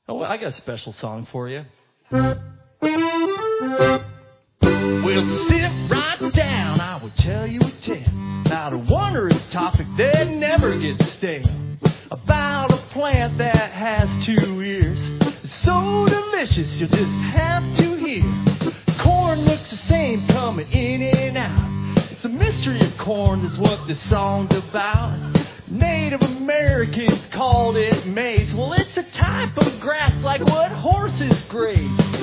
Oh, I got a special song for you. We'll sit right down, I will tell you a tale about a wondrous topic that never gets stale. About a plant that has 2 ears. It's so delicious, you'll just have to hear. Corn looks the same coming in and out. It's a mystery of corn, that's what this song's about. Native Americans called it maize. Well, it's a type of grass like what horses graze.